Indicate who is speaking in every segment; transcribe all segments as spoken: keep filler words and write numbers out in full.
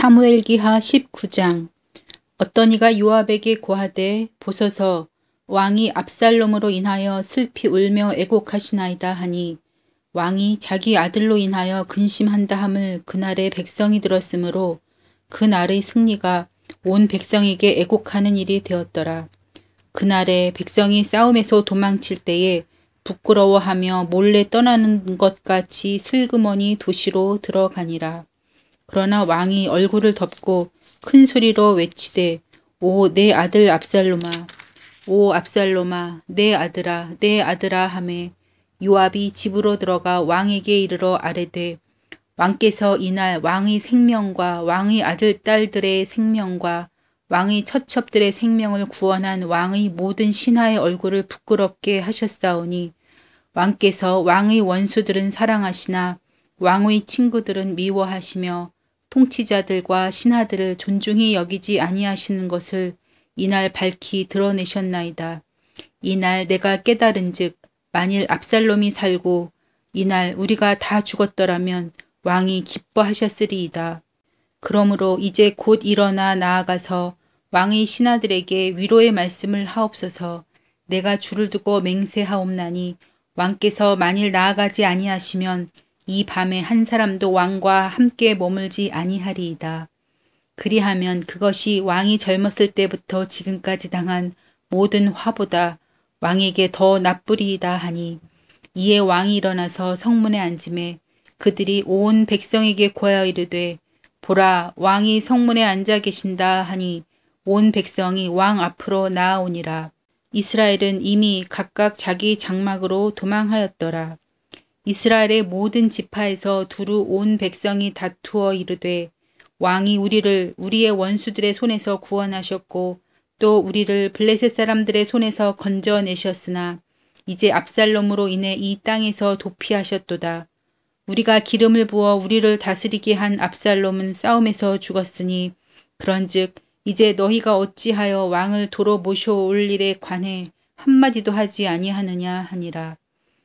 Speaker 1: 사무엘기하 십구 장. 어떤 이가 요압에게 고하되 보소서 왕이 압살롬으로 인하여 슬피 울며 애곡하시나이다 하니 왕이 자기 아들로 인하여 근심한다 함을 그날의 백성이 들었으므로 그날의 승리가 온 백성에게 애곡하는 일이 되었더라. 그날에 백성이 싸움에서 도망칠 때에 부끄러워하며 몰래 떠나는 것 같이 슬그머니 도시로 들어가니라. 그러나 왕이 얼굴을 덮고 큰 소리로 외치되 오 내 아들 압살롬아, 오 압살롬아, 내 아들아, 내 아들아 하매 요압이 집으로 들어가 왕에게 이르러 아뢰되 왕께서 이날 왕의 생명과 왕의 아들 딸들의 생명과 왕의 처첩들의 생명을 구원한 왕의 모든 신하의 얼굴을 부끄럽게 하셨사오니 왕께서 왕의 원수들은 사랑하시나 왕의 친구들은 미워하시며 통치자들과 신하들을 존중히 여기지 아니하시는 것을 이날 밝히 드러내셨나이다. 이날 내가 깨달은즉 만일 압살롬이 살고 이날 우리가 다 죽었더라면 왕이 기뻐하셨으리이다. 그러므로 이제 곧 일어나 나아가서 왕의 신하들에게 위로의 말씀을 하옵소서. 내가 주를 두고 맹세하옵나니 왕께서 만일 나아가지 아니하시면 이 밤에 한 사람도 왕과 함께 머물지 아니하리이다. 그리하면 그것이 왕이 젊었을 때부터 지금까지 당한 모든 화보다 왕에게 더 나쁘리이다 하니 이에 왕이 일어나서 성문에 앉음에 그들이 온 백성에게 고하여 이르되 보라 왕이 성문에 앉아 계신다 하니 온 백성이 왕 앞으로 나아오니라. 이스라엘은 이미 각각 자기 장막으로 도망하였더라. 이스라엘의 모든 지파에서 두루 온 백성이 다투어 이르되 왕이 우리를 우리의 원수들의 손에서 구원하셨고 또 우리를 블레셋 사람들의 손에서 건져내셨으나 이제 압살롬으로 인해 이 땅에서 도피하셨도다. 우리가 기름을 부어 우리를 다스리게 한 압살롬은 싸움에서 죽었으니 그런즉 이제 너희가 어찌하여 왕을 도로 모셔올 일에 관해 한마디도 하지 아니하느냐 하니라.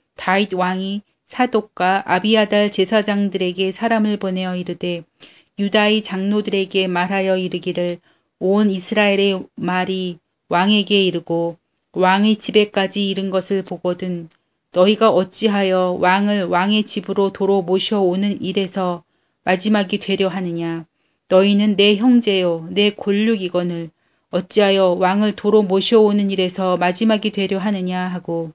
Speaker 1: 다윗 왕이 사독과 아비아달 제사장들에게 사람을 보내어 이르되 유다의 장로들에게 말하여 이르기를 온 이스라엘의 말이 왕에게 이르고 왕의 집에까지 이른 것을 보거든 너희가 어찌하여 왕을 왕의 집으로 도로 모셔오는 일에서 마지막이 되려 하느냐. 너희는 내 형제요 내 골육이거늘 어찌하여 왕을 도로 모셔오는 일에서 마지막이 되려 하느냐 하고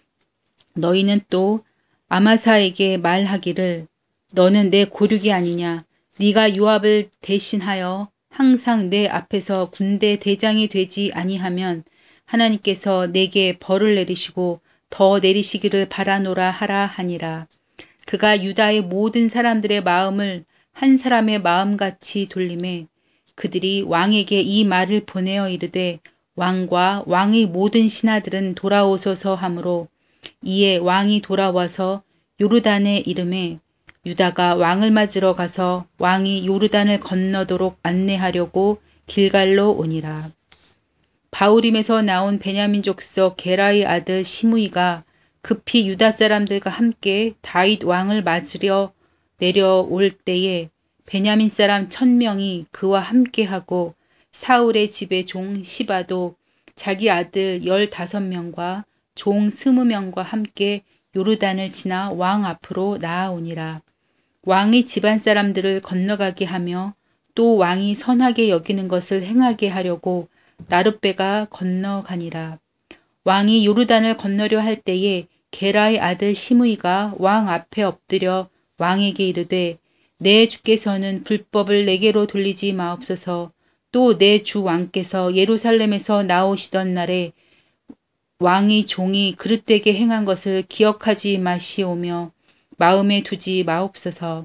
Speaker 1: 너희는 또 아마사에게 말하기를 너는 내 고륙이 아니냐. 네가 요압을 대신하여 항상 내 앞에서 군대 대장이 되지 아니하면 하나님께서 내게 벌을 내리시고 더 내리시기를 바라노라 하라 하니라. 그가 유다의 모든 사람들의 마음을 한 사람의 마음같이 돌림에 그들이 왕에게 이 말을 보내어 이르되 왕과 왕의 모든 신하들은 돌아오소서 하므로 이에 왕이 돌아와서 요르단에 이름에 유다가 왕을 맞으러 가서 왕이 요르단을 건너도록 안내하려고 길갈로 오니라. 바후림에서 나온 베냐민 족속 게라의 아들 시므이가 급히 유다 사람들과 함께 다윗 왕을 맞으려 내려올 때에 베냐민 사람 천 명이 그와 함께하고 사울의 집의 종 시바도 자기 아들 열다섯 명과 종 스무 명과 함께 요르단을 지나 왕 앞으로 나아오니라. 왕의 집안 사람들을 건너가게 하며 또 왕이 선하게 여기는 것을 행하게 하려고 나룻배가 건너가니라. 왕이 요르단을 건너려 할 때에 게라의 아들 시므이가 왕 앞에 엎드려 왕에게 이르되 내 주께서는 불법을 내게로 돌리지 마옵소서. 또 내 주 왕께서 예루살렘에서 나오시던 날에 왕의 종이 그릇되게 행한 것을 기억하지 마시오며 마음에 두지 마옵소서.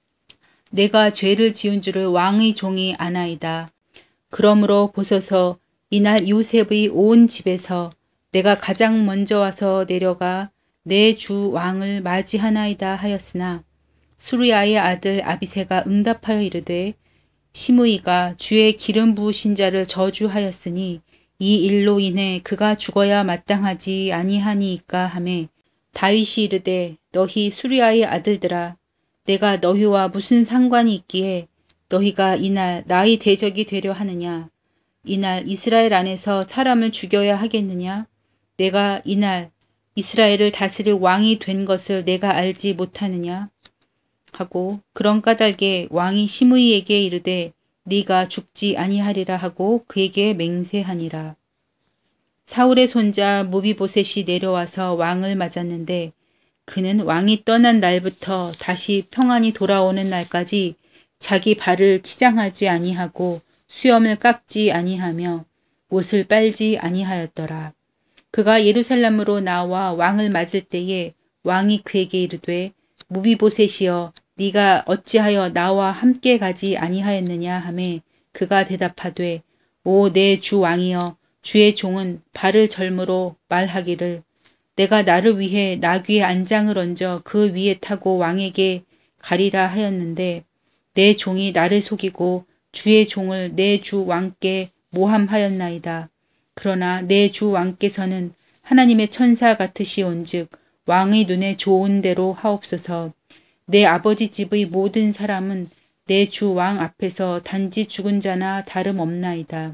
Speaker 1: 내가 죄를 지은 줄을 왕의 종이 아나이다. 그러므로 보소서 이날 요셉의 온 집에서 내가 가장 먼저 와서 내려가 내 주 왕을 맞이하나이다 하였으나 수르야의 아들 아비새가 응답하여 이르되 시므이가 주의 기름 부으신 자를 저주하였으니 이 일로 인해 그가 죽어야 마땅하지 아니하니이까 하매 다윗이 이르되 너희 수르야의 아들들아 내가 너희와 무슨 상관이 있기에 너희가 이날 나의 대적이 되려 하느냐? 이날 이스라엘 안에서 사람을 죽여야 하겠느냐? 내가 이날 이스라엘을 다스릴 왕이 된 것을 내가 알지 못하느냐? 하고 그런 까닭에 왕이 시므이에게 이르되 네가 죽지 아니하리라 하고 그에게 맹세하니라. 사울의 손자 무비보셋이 내려와서 왕을 맞았는데 그는 왕이 떠난 날부터 다시 평안히 돌아오는 날까지 자기 발을 치장하지 아니하고 수염을 깎지 아니하며 옷을 빨지 아니하였더라. 그가 예루살렘으로 나와 왕을 맞을 때에 왕이 그에게 이르되 무비보셋이여 네가 어찌하여 나와 함께 가지 아니하였느냐 하매 그가 대답하되 오 내 주 왕이여 주의 종은 발을 절므로 말하기를 내가 나를 위해 나귀의 안장을 얹어 그 위에 타고 왕에게 가리라 하였는데 내 종이 나를 속이고 주의 종을 내 주 왕께 모함하였나이다. 그러나 내 주 왕께서는 하나님의 천사 같으시온즉 왕의 눈에 좋은 대로 하옵소서. 내 아버지 집의 모든 사람은 내 주 왕 앞에서 단지 죽은 자나 다름없나이다.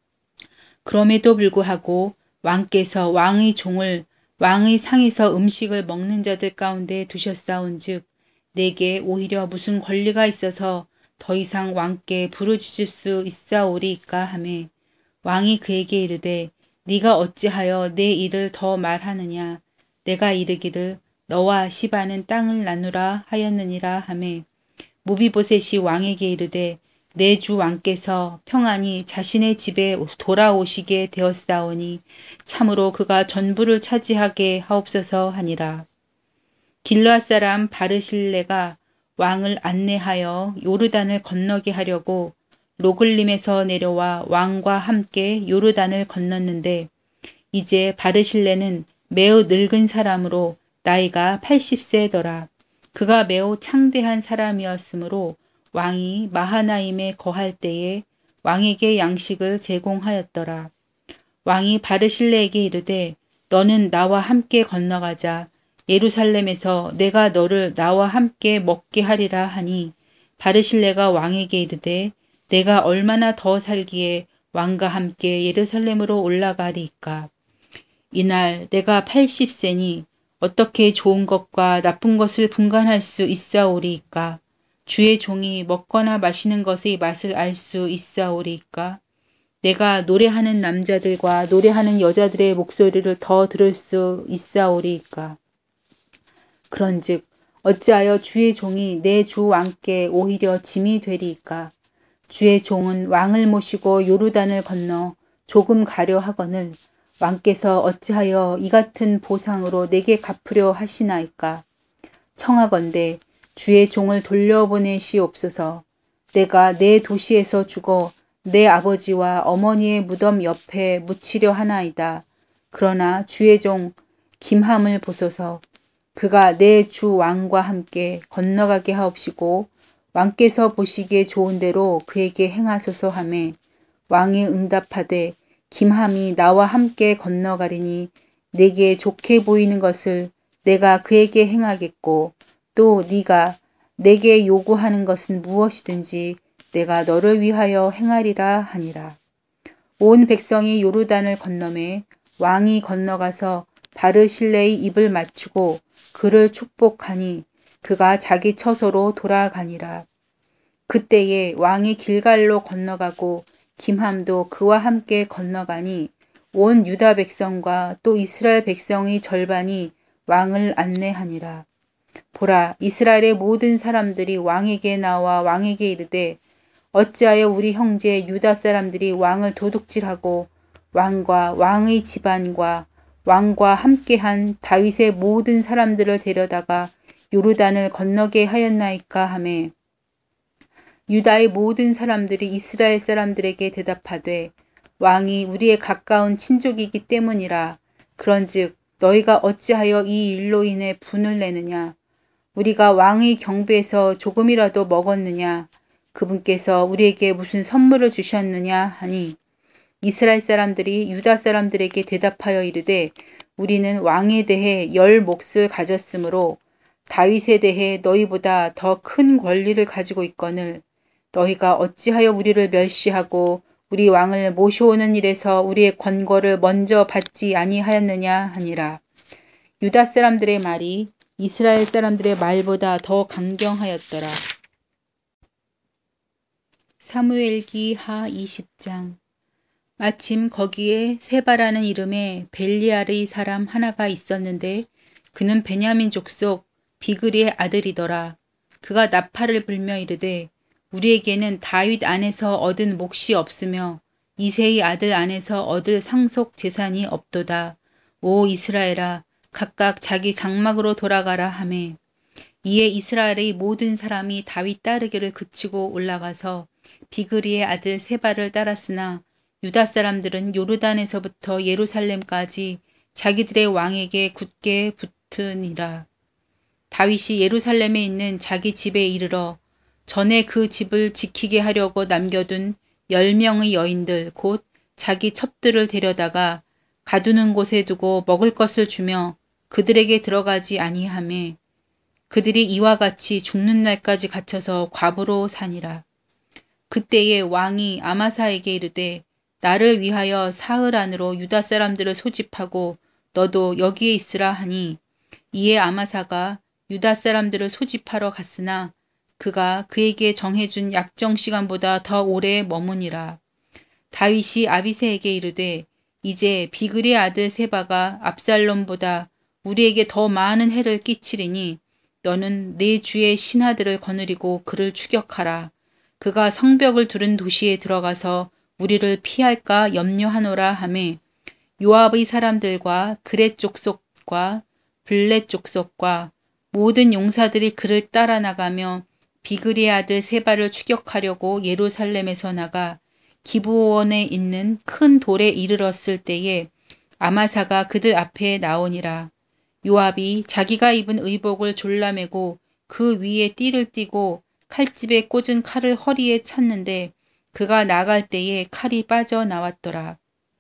Speaker 1: 그럼에도 불구하고 왕께서 왕의 종을 왕의 상에서 음식을 먹는 자들 가운데 두셨사온즉 내게 오히려 무슨 권리가 있어서 더 이상 왕께 부르짖을 수 있사오리이까 하매 왕이 그에게 이르되 네가 어찌하여 내 일을 더 말하느냐 내가 이르기를 너와 시바는 땅을 나누라 하였느니라 하매 무비보셋이 왕에게 이르되 내 주 왕께서 평안히 자신의 집에 돌아오시게 되었사오니 참으로 그가 전부를 차지하게 하옵소서 하니라. 길르앗 사람 바르실레가 왕을 안내하여 요르단을 건너게 하려고 로글림에서 내려와 왕과 함께 요르단을 건넜는데 이제 바르실레는 매우 늙은 사람으로 나이가 팔십 세더라. 그가 매우 창대한 사람이었으므로 왕이 마하나임에 거할 때에 왕에게 양식을 제공하였더라. 왕이 바르실레에게 이르되 너는 나와 함께 건너가자. 예루살렘에서 내가 너를 나와 함께 먹게 하리라 하니 바르실레가 왕에게 이르되 내가 얼마나 더 살기에 왕과 함께 예루살렘으로 올라가리이까. 이날 내가 팔십 세니 어떻게 좋은 것과 나쁜 것을 분간할 수 있사오리이까. 주의 종이 먹거나 마시는 것의 맛을 알 수 있사오리이까. 내가 노래하는 남자들과 노래하는 여자들의 목소리를 더 들을 수 있사오리이까. 그런즉 어찌하여 주의 종이 내 주 왕께 오히려 짐이 되리이까. 주의 종은 왕을 모시고 요르단을 건너 조금 가려 하거늘 왕께서 어찌하여 이 같은 보상으로 내게 갚으려 하시나이까. 청하건대 주의 종을 돌려보내시옵소서. 내가 내 도시에서 죽어 내 아버지와 어머니의 무덤 옆에 묻히려 하나이다. 그러나 주의 종 김함을 보소서. 그가 내 주 왕과 함께 건너가게 하옵시고 왕께서 보시기에 좋은 대로 그에게 행하소서 하매 왕이 응답하되 김함이 나와 함께 건너가리니 내게 좋게 보이는 것을 내가 그에게 행하겠고 또 네가 내게 요구하는 것은 무엇이든지 내가 너를 위하여 행하리라 하니라. 온 백성이 요르단을 건너매 왕이 건너가서 바르실레의 입을 맞추고 그를 축복하니 그가 자기 처소로 돌아가니라. 그때에 왕이 길갈로 건너가고 김함도 그와 함께 건너가니 온 유다 백성과 또 이스라엘 백성의 절반이 왕을 안내하니라. 보라, 이스라엘의 모든 사람들이 왕에게 나와 왕에게 이르되 어찌하여 우리 형제 유다 사람들이 왕을 도둑질하고 왕과 왕의 집안과 왕과 함께한 다윗의 모든 사람들을 데려다가 요르단을 건너게 하였나이까 하매 유다의 모든 사람들이 이스라엘 사람들에게 대답하되 왕이 우리의 가까운 친족이기 때문이라. 그런즉 너희가 어찌하여 이 일로 인해 분을 내느냐. 우리가 왕의 경배에서 조금이라도 먹었느냐. 그분께서 우리에게 무슨 선물을 주셨느냐 하니 이스라엘 사람들이 유다 사람들에게 대답하여 이르되 우리는 왕에 대해 열 몫을 가졌으므로 다윗에 대해 너희보다 더 큰 권리를 가지고 있거늘 너희가 어찌하여 우리를 멸시하고 우리 왕을 모셔오는 일에서 우리의 권고를 먼저 받지 아니하였느냐 하니라. 유다 사람들의 말이 이스라엘 사람들의 말보다 더 강경하였더라. 사무엘기 하 이십 장. 마침 거기에 세바라는 이름의 벨리알의 사람 하나가 있었는데 그는 베냐민 족속 비그리의 아들이더라. 그가 나팔을 불며 이르되 우리에게는 다윗 안에서 얻은 몫이 없으며 이새의 아들 안에서 얻을 상속 재산이 없도다. 오 이스라엘아 각각 자기 장막으로 돌아가라 하매 이에 이스라엘의 모든 사람이 다윗 따르기를 그치고 올라가서 비그리의 아들 세바를 따랐으나 유다 사람들은 요르단에서부터 예루살렘까지 자기들의 왕에게 굳게 붙으니라. 다윗이 예루살렘에 있는 자기 집에 이르러 전에 그 집을 지키게 하려고 남겨둔 열 명의 여인들 곧 자기 첩들을 데려다가 가두는 곳에 두고 먹을 것을 주며 그들에게 들어가지 아니하매 그들이 이와 같이 죽는 날까지 갇혀서 과부로 사니라. 그때에 왕이 아마사에게 이르되 나를 위하여 사흘 안으로 유다 사람들을 소집하고 너도 여기에 있으라 하니 이에 아마사가 유다 사람들을 소집하러 갔으나 그가 그에게 정해준 약정 시간보다 더 오래 머무니라. 다윗이 아비새에게 이르되 이제 비그리의 아들 세바가 압살롬보다 우리에게 더 많은 해를 끼치리니 너는 내 주의 신하들을 거느리고 그를 추격하라. 그가 성벽을 두른 도시에 들어가서 우리를 피할까 염려하노라 하매 요압의 사람들과 그렛 족속과 블렛 족속과 모든 용사들이 그를 따라 나가며 비그리의 아들 세바를 추격하려고 예루살렘에서 나가 기브온에 있는 큰 돌에 이르렀을 때에 아마사가 그들 앞에 나오니라. 요압이 자기가 입은 의복을 졸라매고 그 위에 띠를 띠고 칼집에 꽂은 칼을 허리에 찼는데 그가 나갈 때에 칼이 빠져나왔더라.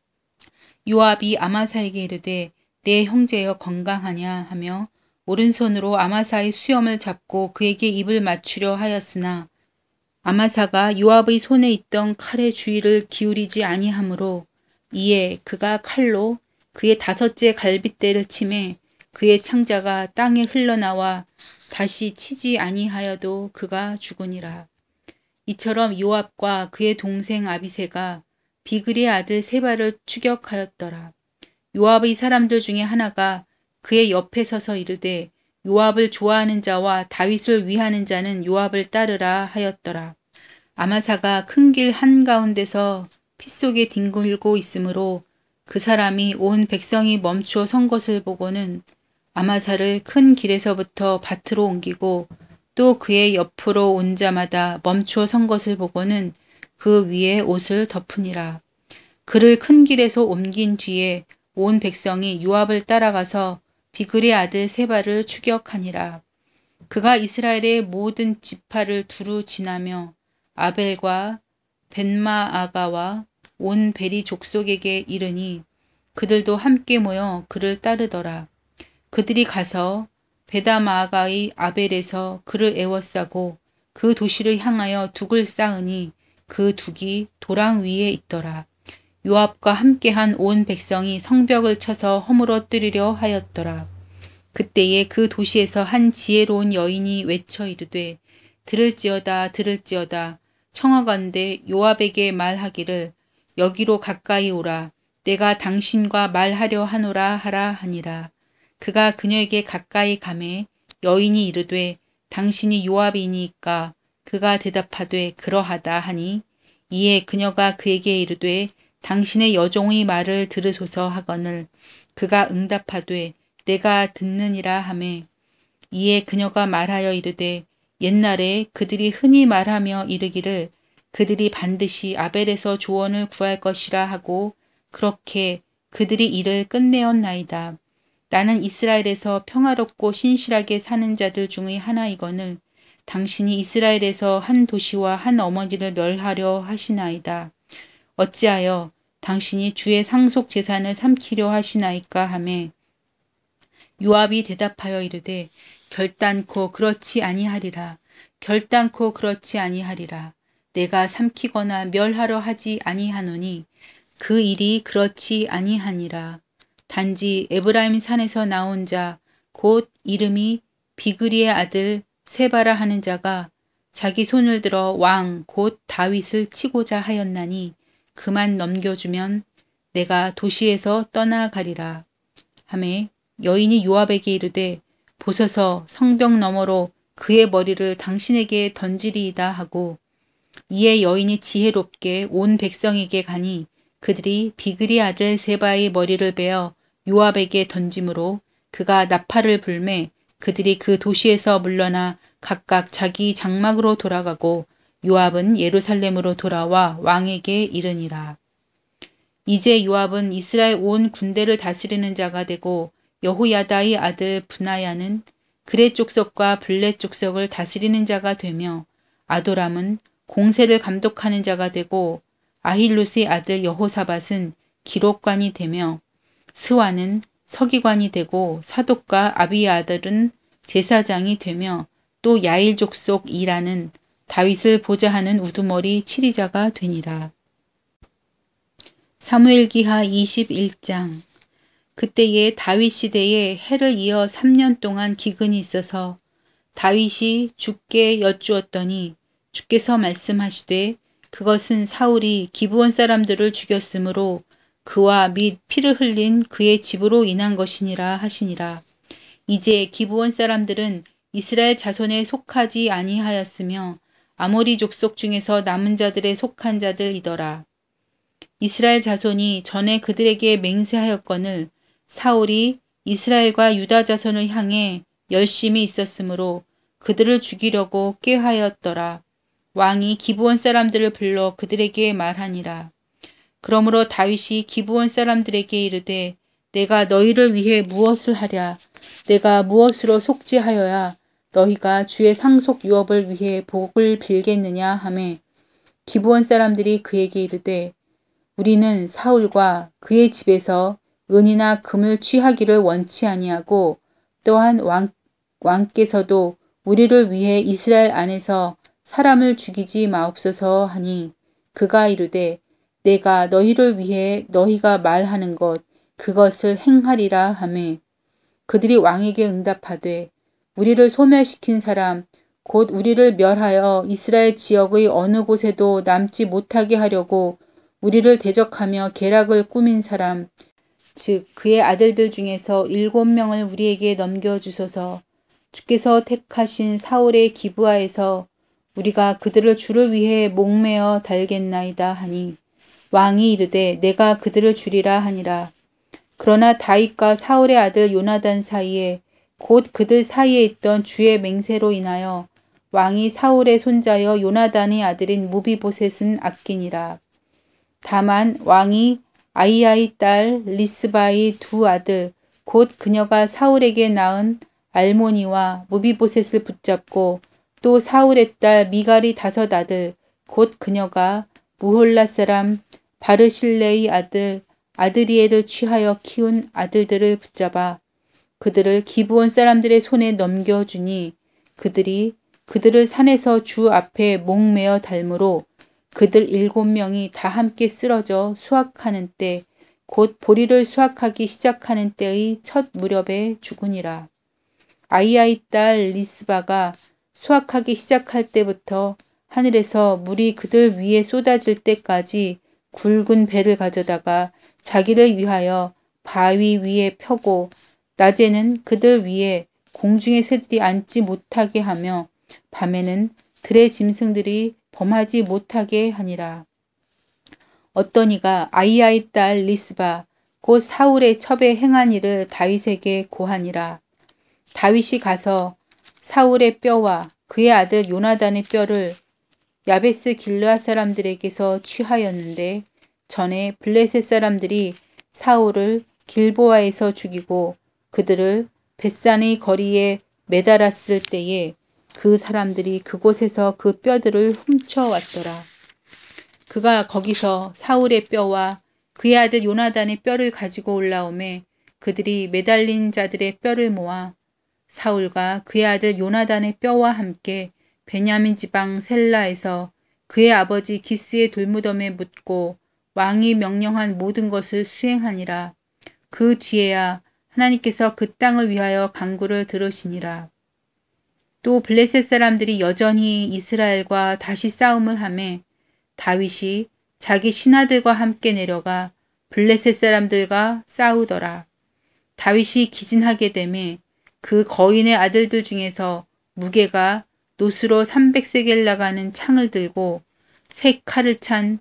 Speaker 1: 요압이 아마사에게 이르되 내 형제여 건강하냐 하며 오른손으로 아마사의 수염을 잡고 그에게 입을 맞추려 하였으나 아마사가 요압의 손에 있던 칼의 주의를 기울이지 아니하므로 이에 그가 칼로 그의 다섯째 갈빗대를 치매 그의 창자가 땅에 흘러나와 다시 치지 아니하여도 그가 죽으니라. 이처럼 요압과 그의 동생 아비새가 비그리의 아들 세바를 추격하였더라. 요압의 사람들 중에 하나가 그의 옆에 서서 이르되 요압을 좋아하는 자와 다윗을 위하는 자는 요압을 따르라 하였더라. 아마사가 큰 길 한가운데서 피 속에 뒹굴고 있으므로 그 사람이 온 백성이 멈추어 선 것을 보고는 아마사를 큰 길에서부터 밭으로 옮기고 또 그의 옆으로 온 자마다 멈추어 선 것을 보고는 그 위에 옷을 덮으니라. 그를 큰 길에서 옮긴 뒤에 온 백성이 요압을 따라가서 비그리의 아들 세바를 추격하니라. 그가 이스라엘의 모든 지파를 두루 지나며 아벨과 벤마아가와 온 베리 족속에게 이르니 그들도 함께 모여 그를 따르더라. 그들이 가서 베다마아가의 아벨에서 그를 에워싸고 그 도시를 향하여 둑을 쌓으니 그 둑이 도랑 위에 있더라. 요압과 함께한 온 백성이 성벽을 쳐서 허물어뜨리려 하였더라. 그때에 그 도시에서 한 지혜로운 여인이 외쳐 이르되 들을지어다 들을지어다 청하건대 요압에게 말하기를 여기로 가까이 오라 내가 당신과 말하려 하노라 하라 하니라. 그가 그녀에게 가까이 가매 여인이 이르되 당신이 요압이니까 그가 대답하되 그러하다 하니 이에 그녀가 그에게 이르되 당신의 여종의 말을 들으소서 하거늘 그가 응답하되 내가 듣느니라 하매 이에 그녀가 말하여 이르되 옛날에 그들이 흔히 말하며 이르기를 그들이 반드시 아벨에서 조언을 구할 것이라 하고 그렇게 그들이 일을 끝내었나이다. 나는 이스라엘에서 평화롭고 신실하게 사는 자들 중의 하나이거늘 당신이 이스라엘에서 한 도시와 한 어머니를 멸하려 하시나이다. 어찌하여 당신이 주의 상속 재산을 삼키려 하시나이까 하매 요압이 대답하여 이르되 결단코 그렇지 아니하리라. 결단코 그렇지 아니하리라. 내가 삼키거나 멸하려 하지 아니하노니 그 일이 그렇지 아니하니라. 단지 에브라임 산에서 나온 자 곧 이름이 비그리의 아들 세바라 하는 자가 자기 손을 들어 왕 곧 다윗을 치고자 하였나니 그만 넘겨주면 내가 도시에서 떠나가리라. 하매 여인이 요압에게 이르되 보소서 성벽 너머로 그의 머리를 당신에게 던지리이다 하고 이에 여인이 지혜롭게 온 백성에게 가니 그들이 비그리 아들 세바의 머리를 베어 요압에게 던짐으로 그가 나팔을 불매 그들이 그 도시에서 물러나 각각 자기 장막으로 돌아가고 요압은 예루살렘으로 돌아와 왕에게 이르니라. 이제 요압은 이스라엘 온 군대를 다스리는 자가 되고 여호야다의 아들 분하야는 그레 족속과 블렛 족속을 다스리는 자가 되며 아도람은 공세를 감독하는 자가 되고 아힐롯의 아들 여호사밧은 기록관이 되며 스와는 서기관이 되고 사독과 아비의 아들은 제사장이 되며 또 야일 족속 이라는 다윗을 보좌하는 우두머리 치리자가 되니라. 사무엘기하 이십일 장. 그때에 다윗 시대에 해를 이어 삼 년 동안 기근이 있어서 다윗이 주께 여쭈었더니 주께서 말씀하시되 그것은 사울이 기브온 사람들을 죽였으므로 그와 및 피를 흘린 그의 집으로 인한 것이니라 하시니라. 이제 기브온 사람들은 이스라엘 자손에 속하지 아니하였으며 아모리 족속 중에서 남은 자들에 속한 자들이더라. 이스라엘 자손이 전에 그들에게 맹세하였거늘 사울이 이스라엘과 유다 자손을 향해 열심히 있었으므로 그들을 죽이려고 꾀하였더라. 왕이 기브온 사람들을 불러 그들에게 말하니라. 그러므로 다윗이 기브온 사람들에게 이르되 내가 너희를 위해 무엇을 하랴? 내가 무엇으로 속죄하여야 너희가 주의 상속 유업을 위해 복을 빌겠느냐 하매 기브온 사람들이 그에게 이르되 우리는 사울과 그의 집에서 은이나 금을 취하기를 원치 아니하고 또한 왕, 왕께서도 우리를 위해 이스라엘 안에서 사람을 죽이지 마옵소서 하니 그가 이르되 내가 너희를 위해 너희가 말하는 것 그것을 행하리라 하매 그들이 왕에게 응답하되 우리를 소멸시킨 사람 곧 우리를 멸하여 이스라엘 지역의 어느 곳에도 남지 못하게 하려고 우리를 대적하며 계략을 꾸민 사람 즉 그의 아들들 중에서 일곱 명을 우리에게 넘겨주소서. 주께서 택하신 사울의 기브아에서 우리가 그들을 주를 위해 목매어 달겠나이다 하니 왕이 이르되 내가 그들을 주리라 하니라. 그러나 다윗과 사울의 아들 요나단 사이에 곧 그들 사이에 있던 주의 맹세로 인하여 왕이 사울의 손자여 요나단의 아들인 무비보셋은 아끼니라. 다만 왕이 아이야의 딸 리스바의 두 아들 곧 그녀가 사울에게 낳은 알모니와 무비보셋을 붙잡고 또 사울의 딸 미갈의 다섯 아들 곧 그녀가 무홀라 사람 바르실레의 아들 아드리엘을 취하여 키운 아들들을 붙잡아 그들을 기브온 사람들의 손에 넘겨주니 그들이 그들을 산에서 주 앞에 목매어 달므로 그들 일곱 명이 다 함께 쓰러져 수확하는 때 곧 보리를 수확하기 시작하는 때의 첫 무렵에 죽으니라. 아이야의 딸 리스바가 수확하기 시작할 때부터 하늘에서 물이 그들 위에 쏟아질 때까지 굵은 배를 가져다가 자기를 위하여 바위 위에 펴고 낮에는 그들 위에 공중의 새들이 앉지 못하게 하며 밤에는 들의 짐승들이 범하지 못하게 하니라. 어떤 이가 아이야의 딸 리스바 곧 사울의 첩에 행한 일을 다윗에게 고하니라. 다윗이 가서 사울의 뼈와 그의 아들 요나단의 뼈를 야베스 길르앗 사람들에게서 취하였는데 전에 블레셋 사람들이 사울을 길보아에서 죽이고 그들을 벳산의 거리에 매달았을 때에 그 사람들이 그곳에서 그 뼈들을 훔쳐왔더라. 그가 거기서 사울의 뼈와 그의 아들 요나단의 뼈를 가지고 올라오매 그들이 매달린 자들의 뼈를 모아 사울과 그의 아들 요나단의 뼈와 함께 베냐민 지방 셀라에서 그의 아버지 기스의 돌무덤에 묻고 왕이 명령한 모든 것을 수행하니라. 그 뒤에야 하나님께서 그 땅을 위하여 간구를 들으시니라. 또 블레셋 사람들이 여전히 이스라엘과 다시 싸움을 하매 다윗이 자기 신하들과 함께 내려가 블레셋 사람들과 싸우더라. 다윗이 기진하게 되매 그 거인의 아들들 중에서 무게가 노스로 삼백 세겔 나가는 창을 들고 세 칼을 찬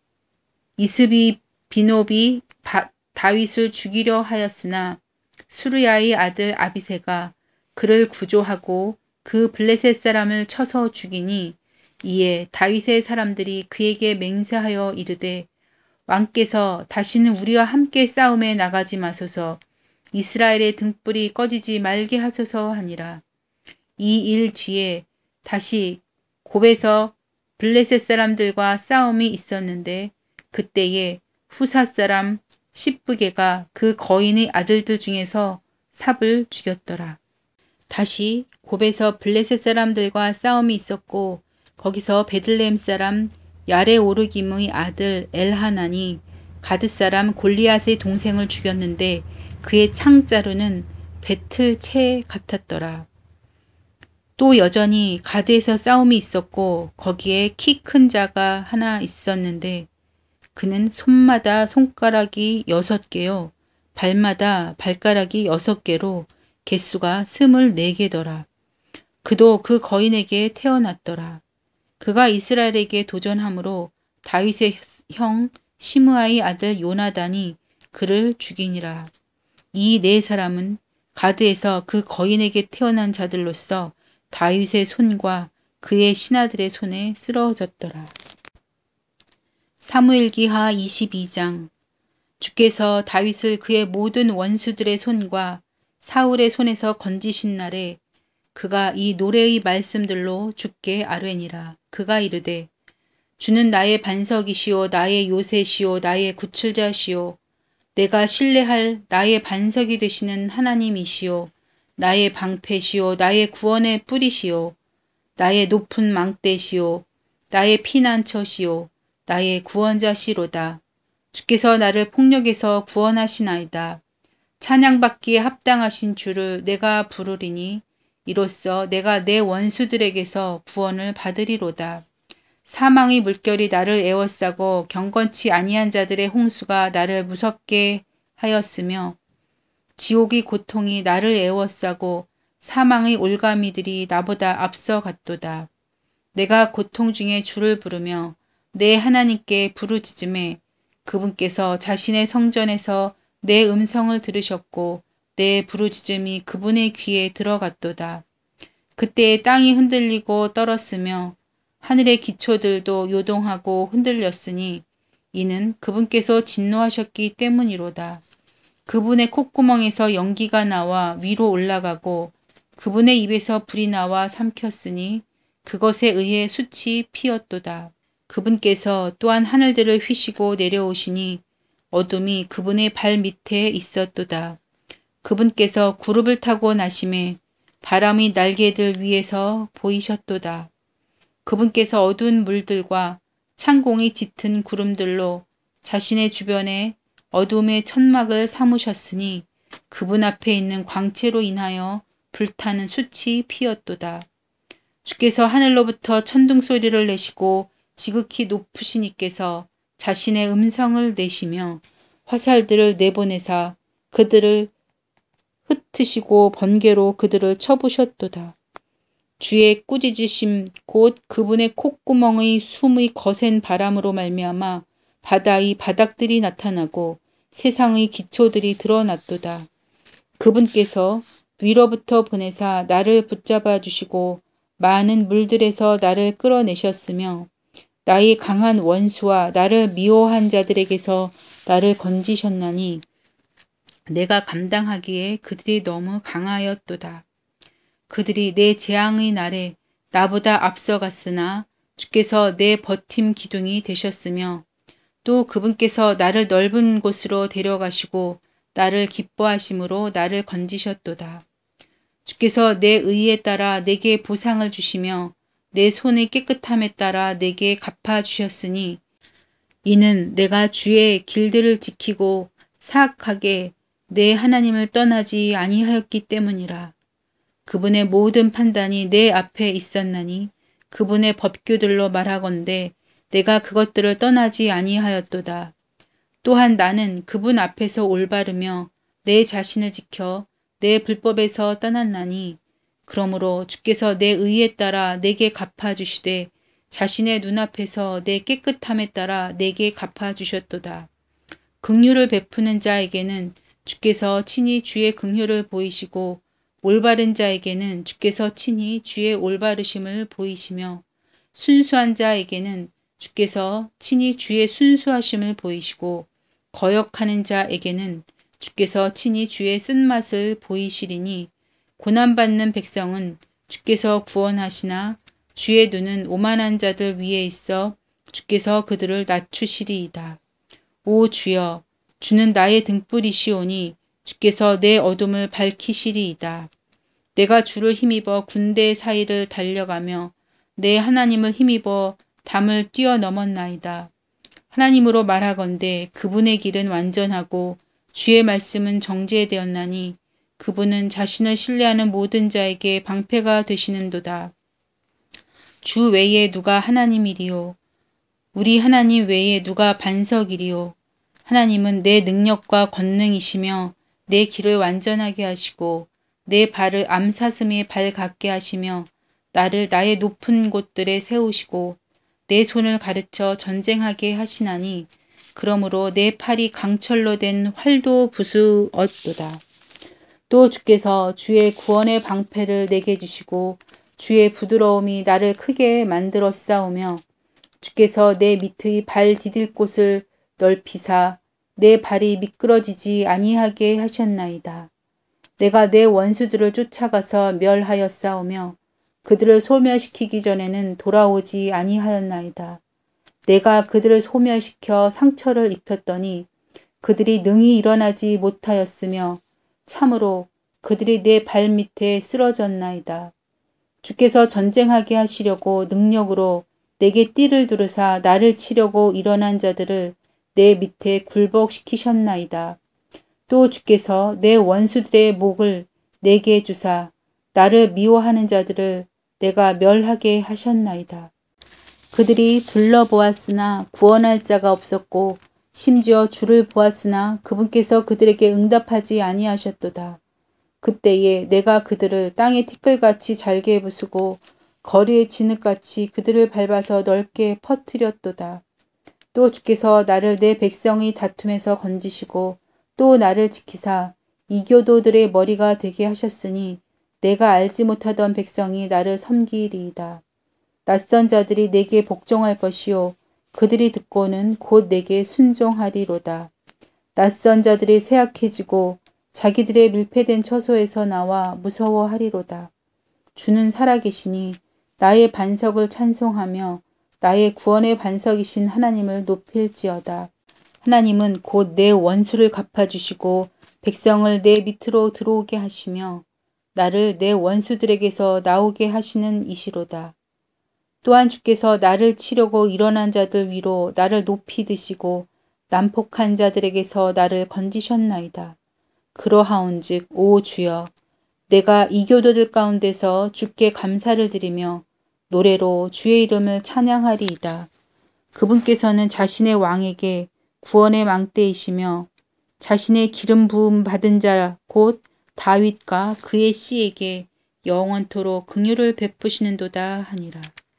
Speaker 1: 이스비 비노비 다윗을 죽이려 하였으나 수르야의 아들 아비새가 그를 구조하고 그 블레셋 사람을 쳐서 죽이니 이에 다윗의 사람들이 그에게 맹세하여 이르되 왕께서 다시는 우리와 함께 싸움에 나가지 마소서 이스라엘의 등불이 꺼지지 말게 하소서 하니라. 이 일 뒤에 다시 곱에서 블레셋 사람들과 싸움이 있었는데 그때에 후사 사람 십부게가 그 거인의 아들들 중에서 삽을 죽였더라. 다시 곱에서 블레셋 사람들과 싸움이 있었고 거기서 베들레헴 사람 야레오르김의 아들 엘하난이 가드 사람 골리앗의 동생을 죽였는데 그의 창자루는 배틀 채 같았더라. 또 여전히 가드에서 싸움이 있었고 거기에 키 큰 자가 하나 있었는데 그는 손마다 손가락이 여섯 개요 발마다 발가락이 여섯 개로 개수가 스물네 개더라. 그도 그 거인에게 태어났더라. 그가 이스라엘에게 도전함으로 다윗의 형 시므아의 아들 요나단이 그를 죽이니라. 이 네 사람은 가드에서 그 거인에게 태어난 자들로서 다윗의 손과 그의 신하들의 손에 쓰러졌더라. 사무엘기하 이십이 장. 주께서 다윗을 그의 모든 원수들의 손과 사울의 손에서 건지신 날에 그가 이 노래의 말씀들로 주께 아뢰니라. 그가 이르되 주는 나의 반석이시오 나의 요새시오 나의 구출자시오 내가 신뢰할 나의 반석이 되시는 하나님이시오 나의 방패시오 나의 구원의 뿌리시오 나의 높은 망대시오 나의 피난처시오 나의 구원자시로다. 주께서 나를 폭력에서 구원하시나이다. 찬양받기에 합당하신 주를 내가 부르리니 이로써 내가 내 원수들에게서 구원을 받으리로다. 사망의 물결이 나를 에워싸고 경건치 아니한 자들의 홍수가 나를 무섭게 하였으며 지옥의 고통이 나를 에워싸고 사망의 올가미들이 나보다 앞서갔도다. 내가 고통 중에 주를 부르며 내 하나님께 부르짖음에 그분께서 자신의 성전에서 내 음성을 들으셨고 내 부르짖음이 그분의 귀에 들어갔도다. 그때 땅이 흔들리고 떨었으며 하늘의 기초들도 요동하고 흔들렸으니 이는 그분께서 진노하셨기 때문이로다. 그분의 콧구멍에서 연기가 나와 위로 올라가고 그분의 입에서 불이 나와 삼켰으니 그것에 의해 숯이 피었도다. 그분께서 또한 하늘들을 휘시고 내려오시니 어둠이 그분의 발 밑에 있었도다. 그분께서 구름을 타고 나심에 바람이 날개들 위에서 보이셨도다. 그분께서 어두운 물들과 창공이 짙은 구름들로 자신의 주변에 어둠의 천막을 삼으셨으니 그분 앞에 있는 광채로 인하여 불타는 숯이 피었도다. 주께서 하늘로부터 천둥 소리를 내시고 지극히 높으신 이께서 자신의 음성을 내시며 화살들을 내보내사 그들을 흩으시고 번개로 그들을 쳐부셨도다. 주의 꾸짖으심 곧 그분의 콧구멍의 숨의 거센 바람으로 말미암아 바다의 바닥들이 나타나고 세상의 기초들이 드러났도다. 그분께서 위로부터 보내사 나를 붙잡아 주시고 많은 물들에서 나를 끌어내셨으며 나의 강한 원수와 나를 미워한 자들에게서 나를 건지셨나니 내가 감당하기에 그들이 너무 강하였도다. 그들이 내 재앙의 날에 나보다 앞서갔으나 주께서 내 버팀 기둥이 되셨으며 또 그분께서 나를 넓은 곳으로 데려가시고 나를 기뻐하심으로 나를 건지셨도다. 주께서 내 의에 따라 내게 보상을 주시며 내 손의 깨끗함에 따라 내게 갚아주셨으니 이는 내가 주의 길들을 지키고 사악하게 내 하나님을 떠나지 아니하였기 때문이라. 그분의 모든 판단이 내 앞에 있었나니 그분의 법규들로 말하건대 내가 그것들을 떠나지 아니하였도다. 또한 나는 그분 앞에서 올바르며 내 자신을 지켜 내 불법에서 떠났나니 그러므로 주께서 내 의에 따라 내게 갚아주시되 자신의 눈앞에서 내 깨끗함에 따라 내게 갚아주셨도다. 긍휼을 베푸는 자에게는 주께서 친히 주의 긍휼을 보이시고 올바른 자에게는 주께서 친히 주의 올바르심을 보이시며 순수한 자에게는 주께서 친히 주의 순수하심을 보이시고 거역하는 자에게는 주께서 친히 주의 쓴맛을 보이시리니 고난받는 백성은 주께서 구원하시나 주의 눈은 오만한 자들 위에 있어 주께서 그들을 낮추시리이다. 오 주여, 주는 나의 등불이시오니 주께서 내 어둠을 밝히시리이다. 내가 주를 힘입어 군대 사이를 달려가며 내 하나님을 힘입어 담을 뛰어넘었나이다. 하나님으로 말하건대 그분의 길은 완전하고 주의 말씀은 정죄되었나니 그분은 자신을 신뢰하는 모든 자에게 방패가 되시는도다. 주 외에 누가 하나님이리요? 우리 하나님 외에 누가 반석이리요? 하나님은 내 능력과 권능이시며 내 길을 완전하게 하시고 내 발을 암사슴의 발 같게 하시며 나를 나의 높은 곳들에 세우시고 내 손을 가르쳐 전쟁하게 하시나니 그러므로 내 팔이 강철로 된 활도 부수었도다. 또 주께서 주의 구원의 방패를 내게 주시고 주의 부드러움이 나를 크게 만들어 싸우며 주께서 내 밑의 발 디딜 곳을 넓히사 내 발이 미끄러지지 아니하게 하셨나이다. 내가 내 원수들을 쫓아가서 멸하여 싸우며 그들을 소멸시키기 전에는 돌아오지 아니하였나이다. 내가 그들을 소멸시켜 상처를 입혔더니 그들이 능히 일어나지 못하였으며 참으로 그들이 내 발밑에 쓰러졌나이다. 주께서 전쟁하게 하시려고 능력으로 내게 띠를 두르사 나를 치려고 일어난 자들을 내 밑에 굴복시키셨나이다. 또 주께서 내 원수들의 목을 내게 주사 나를 미워하는 자들을 내가 멸하게 하셨나이다. 그들이 둘러보았으나 구원할 자가 없었고 심지어 주를 보았으나 그분께서 그들에게 응답하지 아니하셨도다. 그때에 내가 그들을 땅의 티끌같이 잘게 부수고 거리의 진흙같이 그들을 밟아서 넓게 퍼뜨렸도다. 또 주께서 나를 내 백성의 다툼에서 건지시고 또 나를 지키사 이교도들의 머리가 되게 하셨으니 내가 알지 못하던 백성이 나를 섬기리이다. 낯선 자들이 내게 복종할 것이요 그들이 듣고는 곧 내게 순종하리로다. 낯선 자들이 쇠약해지고 자기들의 밀폐된 처소에서 나와 무서워하리로다. 주는 살아계시니 나의 반석을 찬송하며 나의 구원의 반석이신 하나님을 높일지어다. 하나님은 곧 내 원수를 갚아주시고 백성을 내 밑으로 들어오게 하시며 나를 내 원수들에게서 나오게 하시는 이시로다. 또한 주께서 나를 치려고 일어난 자들 위로 나를 높이 드시고 난폭한 자들에게서 나를 건지셨나이다. 그러하온즉 오 주여, 내가 이교도들 가운데서 주께 감사를 드리며 노래로 주의 이름을 찬양하리이다. 그분께서는 자신의 왕에게 구원의 망대이시며 자신의 기름 부음 받은 자 곧 다윗과 그의 씨에게 영원토록 긍휼을 베푸시는도다 하니라.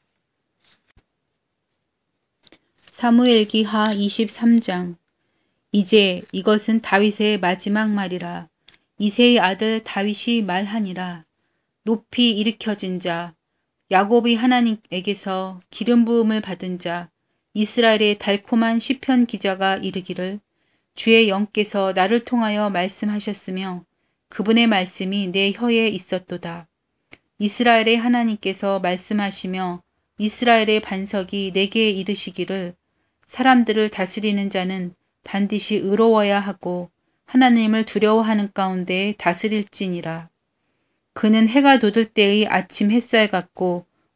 Speaker 1: 사무엘기하 이십삼 장. 이제 이것은 다윗의 마지막 말이라. 이새의 아들 다윗이 말하니라. 높이 일으켜진 자, 야곱의 하나님에게서 기름 부음을 받은 자, 이스라엘의 달콤한 시편 기자가 이르기를 주의 영께서 나를 통하여 말씀하셨으며 그분의 말씀이 내 혀에 있었도다. 이스라엘의 하나님께서 말씀하시며 이스라엘의 반석이 내게 이르시기를 사람들을 다스리는 자는 반드시 의로워야 하고 하나님을 두려워하는 가운데 다스릴지니라. 그는 해가 돋을 때의 아침 햇살 같고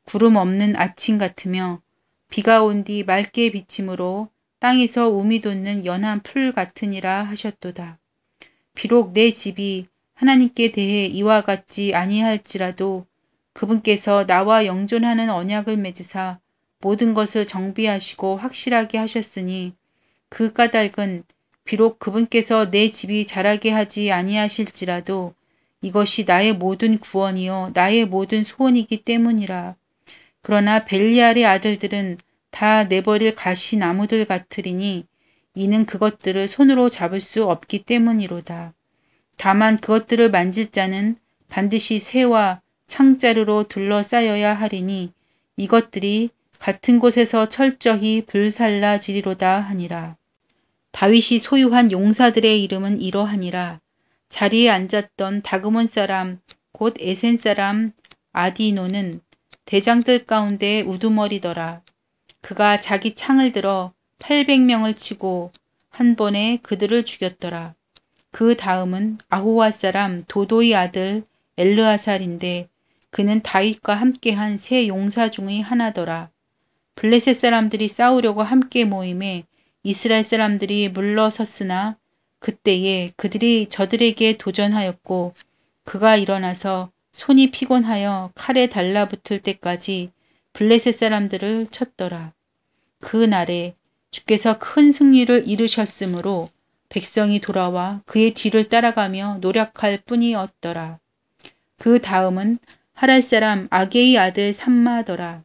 Speaker 1: 구름 없는 아침 같으며 비가 온 뒤 맑게 비침으로 땅에서 우미 돋는 연한 풀 같으니라 하셨도다. 비록 내 집이 하나님께 대해 이와 같지 아니할지라도 그분께서 나와 영존하는 언약을 맺으사 모든 것을 정비하시고 확실하게 하셨으니 그 까닭은 비록 그분께서 내 집이 자라게 하지 아니하실지라도 이것이 나의 모든 구원이요 나의 모든 소원이기 때문이라. 그러나 벨리알의 아들들은 다 내버릴 가시나무들 같으리니 이는 그것들을 손으로 잡을 수 없기 때문이로다. 다만 그것들을 만질 자는 반드시 쇠와 창자루로 둘러싸여야 하리니 이것들이 같은 곳에서 철저히 불살라지리로다 하니라. 다윗이 소유한 용사들의 이름은 이러하니라. 자리에 앉았던 다그몬 사람 곧 에센 사람 아디노는 대장들 가운데 우두머리더라. 그가 자기 창을 들어 팔백 명을 치고 한 번에 그들을 죽였더라. 그 다음은 아호와 사람 도도의 아들 엘르아살인데 그는 다윗과 함께한 세 용사 중의 하나더라. 블레셋 사람들이 싸우려고 함께 모임에 이스라엘 사람들이 물러섰으나 그때에 그들이 저들에게 도전하였고 그가 일어나서 손이 피곤하여 칼에 달라붙을 때까지 블레셋 사람들을 쳤더라. 그 날에 주께서 큰 승리를 이루셨으므로 백성이 돌아와 그의 뒤를 따라가며 노력할 뿐이었더라. 그 다음은 하랄 사람 아게의 아들 삼마더라.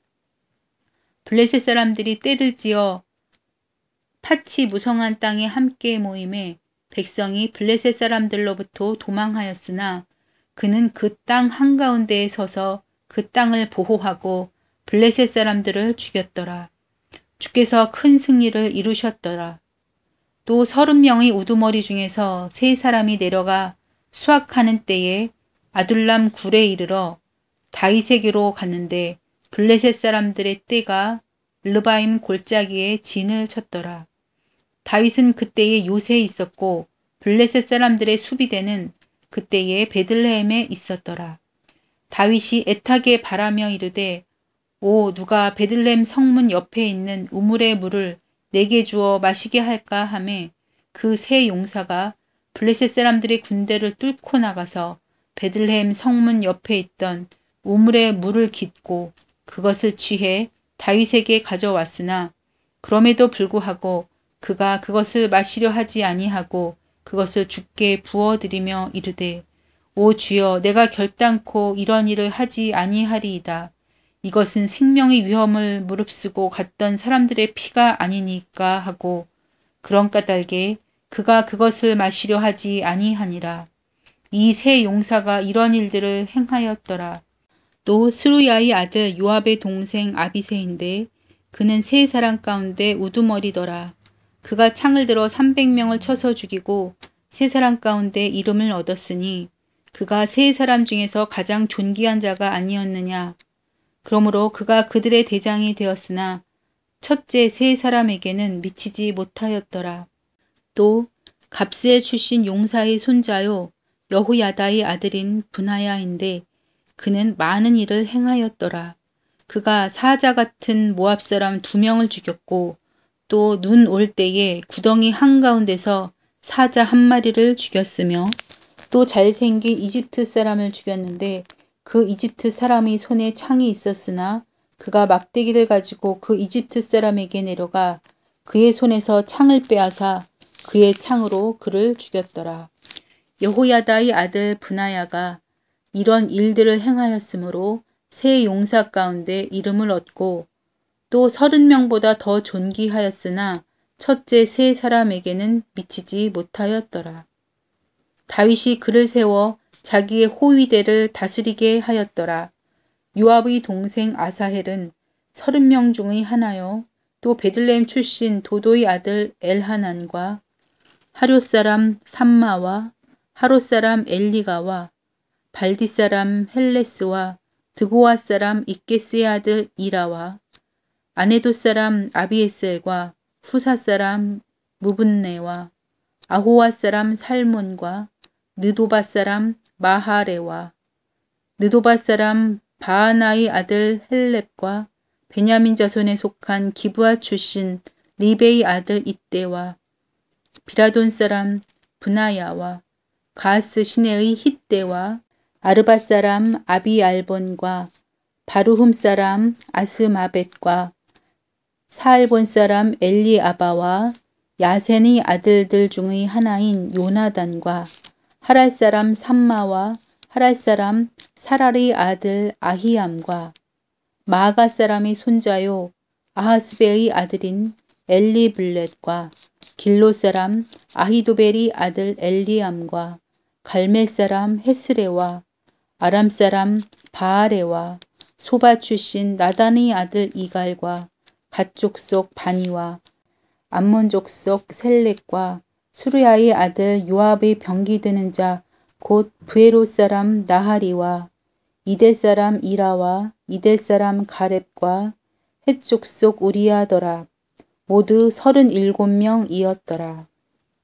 Speaker 1: 블레셋 사람들이 떼를 지어 팥이 무성한 땅에 함께 모임에 백성이 블레셋 사람들로부터 도망하였으나 그는 그 땅 한가운데에 서서 그 땅을 보호하고 블레셋 사람들을 죽였더라. 주께서 큰 승리를 이루셨더라. 또 서른 명의 우두머리 중에서 세 사람이 내려가 수확하는 때에 아둘람 굴에 이르러 다윗에게로 갔는데 블레셋 사람들의 떼가 르바임 골짜기에 진을 쳤더라. 다윗은 그때에 요새에 있었고 블레셋 사람들의 수비대는 그때에 베들레헴에 있었더라. 다윗이 애타게 바라며 이르되 오 누가 베들레헴 성문 옆에 있는 우물의 물을 내게 주어 마시게 할까 하매 그 세 용사가 블레셋 사람들의 군대를 뚫고 나가서 베들레헴 성문 옆에 있던 우물의 물을 깃고 그것을 취해 다윗에게 가져왔으나 그럼에도 불구하고 그가 그것을 마시려 하지 아니하고 그것을 주께 부어드리며 이르되 오 주여 내가 결단코 이런 일을 하지 아니하리이다. 이것은 생명의 위험을 무릅쓰고 갔던 사람들의 피가 아니니까 하고 그런 까닭에 그가 그것을 마시려 하지 아니하니라. 이 세 용사가 이런 일들을 행하였더라. 또 스루야의 아들 요압의 동생 아비새인데 그는 세 사람 가운데 우두머리더라. 그가 창을 들어 삼백 명을 쳐서 죽이고 세 사람 가운데 이름을 얻었으니 그가 세 사람 중에서 가장 존귀한 자가 아니었느냐. 그러므로 그가 그들의 대장이 되었으나 첫째 세 사람에게는 미치지 못하였더라. 또 갑스에 출신 용사의 손자요 여호야다의 아들인 분하야인데 그는 많은 일을 행하였더라. 그가 사자 같은 모압 사람 두 명을 죽였고 또 눈 올 때에 구덩이 한가운데서 사자 한 마리를 죽였으며 또 잘생긴 이집트 사람을 죽였는데 그 이집트 사람의 손에 창이 있었으나 그가 막대기를 가지고 그 이집트 사람에게 내려가 그의 손에서 창을 빼앗아 그의 창으로 그를 죽였더라. 여호야다의 아들 분하야가 이런 일들을 행하였으므로 세 용사 가운데 이름을 얻고 또 서른 명보다 더 존귀하였으나 첫째 세 사람에게는 미치지 못하였더라. 다윗이 그를 세워 자기의 호위대를 다스리게 하였더라. 요압의 동생 아사헬은 서른 명 중의 하나요. 또 베들레헴 출신 도도의 아들 엘하난과 하료 사람 삼마와 하롯 사람 엘리가와 발디 사람 헬레스와 드고아 사람 이게스의 아들 이라와 아네도 사람 아비에셀과 후사 사람 무분네와 아호와 사람 살몬과 느도바 사람 마하레와 느도바 사람 바하나의 아들 헬렙과 베냐민 자손에 속한 기브아 출신 리베의 아들 이때와 비라돈 사람 브나야와 가스 시내의 hit대와 아르밧 사람 아비알본과 바루흠 사람 아스마벳과 사알본 사람 엘리아바와 야센의 아들들 중의 하나인 요나단과 하랄 사람 삼마와 하랄 사람 사랄의 아들 아히암과 마아가 사람의 손자요 아하스베의 아들인 엘리블렛과 길로 사람 아히도벨의 아들 엘리암과 갈멜 사람 헤스레와 아람 사람 바아레와 소바 출신 나단의 아들 이갈과 갓 족속 바니와 암몬 족속 셀렉과 수르야의 아들 요압의 병기 드는 자 곧 브에로 사람 나하리와 이델 사람 이라와 이델 사람 가렙과 헷 족속 우리야더라. 모두 서른일곱 명이었더라.